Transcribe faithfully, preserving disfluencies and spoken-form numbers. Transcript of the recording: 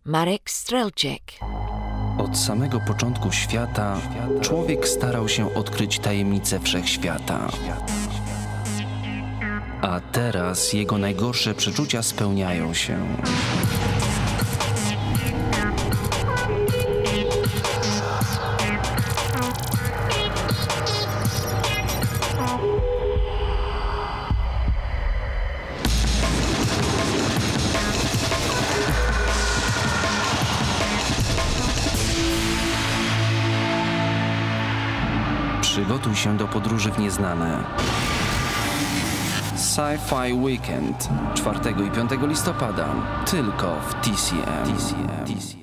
Marek Strelczyk. Od samego początku świata człowiek starał się odkryć tajemnice wszechświata. A teraz jego najgorsze przeczucia spełniają się. Przygotuj się do podróży w nieznane. Sci-Fi Weekend czwartego i piątego listopada tylko w T C M.